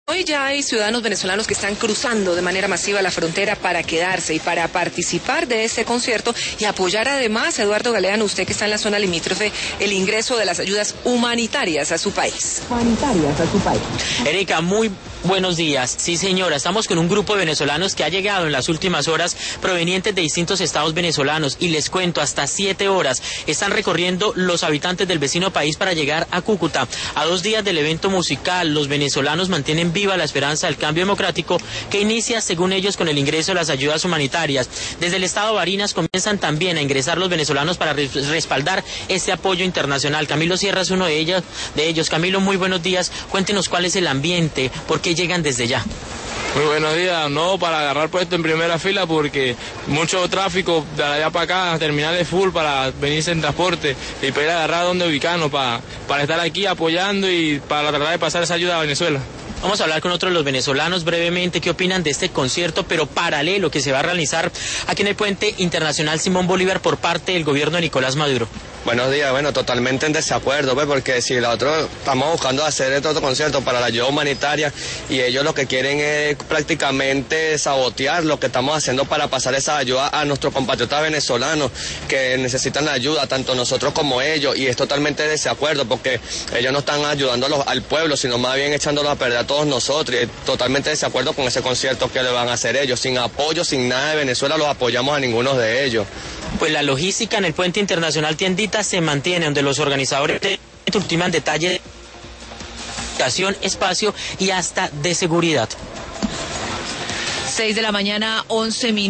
Hoy ya hay ciudadanos venezolanos que están cruzando de manera masiva la frontera para quedarse y para participar de este concierto y apoyar además, Eduardo Galeano, usted que está en la zona limítrofe, el ingreso de las ayudas humanitarias a su país. Erika, muy buenos días. Sí, señora, estamos con un grupo de venezolanos que ha llegado en las últimas horas provenientes de distintos estados venezolanos y les cuento, hasta 7 horas están recorriendo los habitantes del vecino país para llegar a Cúcuta. A 2 días del evento musical, los venezolanos mantienen viva la esperanza del cambio democrático que inicia, según ellos, con el ingreso de las ayudas humanitarias. Desde el estado de Barinas comienzan también a ingresar los venezolanos para respaldar este apoyo internacional. Camilo Sierra es uno de ellos. Camilo, muy buenos días. Cuéntenos cuál es el ambiente, por qué llegan desde ya. Muy buenos días, no para agarrar puesto en primera fila porque mucho tráfico de allá para acá, terminales full para venirse en transporte y para ir a agarrar dónde ubicarnos para estar aquí apoyando y para tratar de pasar esa ayuda a Venezuela. Vamos a hablar con otros de los venezolanos brevemente, qué opinan de este concierto, pero paralelo que se va a realizar aquí en el Puente Internacional Simón Bolívar por parte del gobierno de Nicolás Maduro. Buenos días, bueno, totalmente en desacuerdo, pues, porque si nosotros estamos buscando hacer este otro concierto para la ayuda humanitaria y ellos lo que quieren es prácticamente sabotear lo que estamos haciendo para pasar esa ayuda a nuestros compatriotas venezolanos que necesitan la ayuda, tanto nosotros como ellos, y es totalmente de desacuerdo porque ellos no están ayudando al pueblo, sino más bien echándolos a perder a todos nosotros, y es totalmente de desacuerdo con ese concierto que le van a hacer ellos. Sin apoyo, sin nada de Venezuela, los apoyamos a ninguno de ellos. Pues la logística en el Puente Internacional Tiendita se mantiene, donde los organizadores ultiman detalles de educación, espacio y hasta de seguridad. 6 de la mañana, 11 minutos.